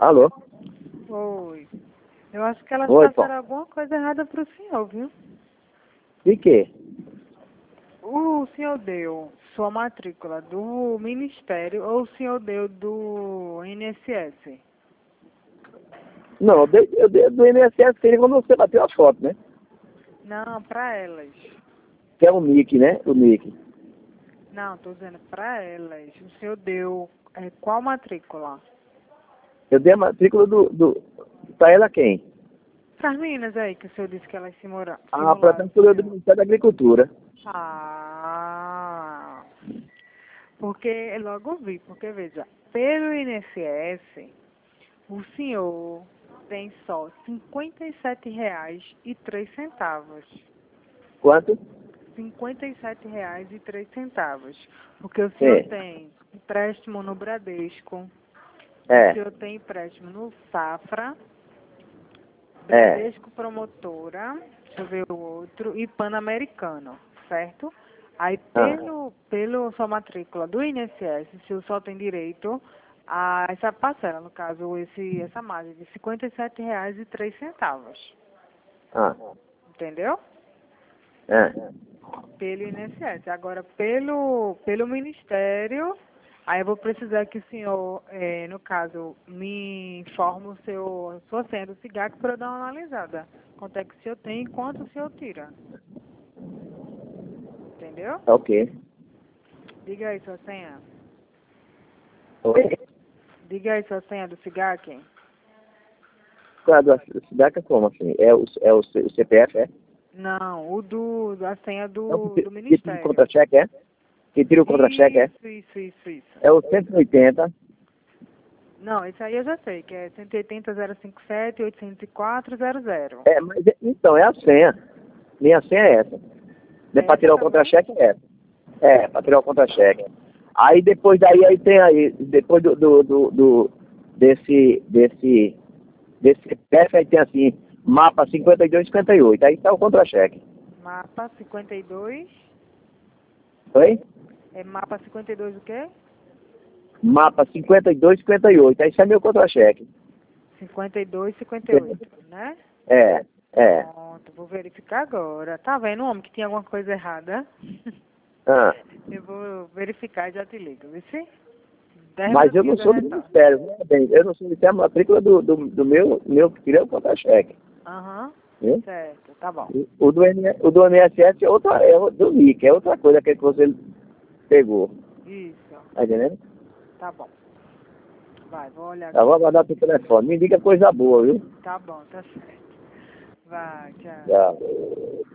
Alô? Oi. Eu acho que elas Oi, passaram alguma coisa errada pro senhor, viu? De quê? O senhor deu sua matrícula do Ministério ou o senhor deu do INSS? Não, eu dei do INSS que quando você bateu a foto, né? Não, pra elas. Que é o NIC, né? O NIC. Não, tô dizendo pra elas. O senhor deu qual matrícula? Eu dei a matrícula pra ela quem? Pras meninas aí que o senhor disse que elas A simularam. prefeitura do Ministério da Agricultura. Ah, porque logo vi, porque veja, pelo INSS, o senhor tem só R$ 57,03. Quanto? R$ 57,03. Porque o senhor Sim. tem empréstimo no Bradesco, o É. senhor tem empréstimo no Safra, É. Bradesco Promotora, deixa eu ver o outro, e Pan-Americano, certo? Aí Ah. pelo sua matrícula do INSS, o senhor só tem direito a essa parcela, no caso, essa margem de R$ 57,03. Ah. Entendeu? É. Pelo INSS. Agora, pelo Ministério, aí eu vou precisar que o senhor, no caso, me informe a sua senha do cigarro para eu dar uma analisada. Quanto é que o senhor tem e quanto o senhor tira. Entendeu? Ok. Diga aí sua senha. Oi? Diga aí sua senha do cigarro, quem? Claro, a cidade é como assim? O CPF, é? Não, a senha Não, do que tira o Ministério. contra-cheque, é? Que tira o contra-cheque, é? Isso. É o 180. Não, isso aí eu já sei, que é 180.057.804.00. É, mas então, é a senha. Minha senha é essa. É Para essa tirar o também? contra-cheque é essa. É, para tirar o contra-cheque. Aí depois daí, aí tem aí, depois desse CPF, aí tem assim, mapa 5258. Aí está o contra-cheque. Mapa 52. Oi? É mapa 52 o quê? Mapa 5258. Aí isso é meu contra-cheque. 52,58, né? É, é. Pronto, vou verificar agora. Tá vendo, homem, que tinha alguma coisa errada? Ah. Eu vou verificar e já te ligo, viu sim? 10 Mas eu não minutinhos eu sou do retorno. Ministério, né? Bem, eu não sou do Ministério, a matrícula do meu que tirei o contra-cheque. Aham, Viu? certo, tá bom. O do INSS é do NIC, é outra coisa que você pegou. Isso, Tá entendendo? tá bom. Vai, vou olhar Eu vou aqui. aguardar teu telefone. Me diga coisa boa, viu? Tá bom, tá certo. Vai, tchau. Já.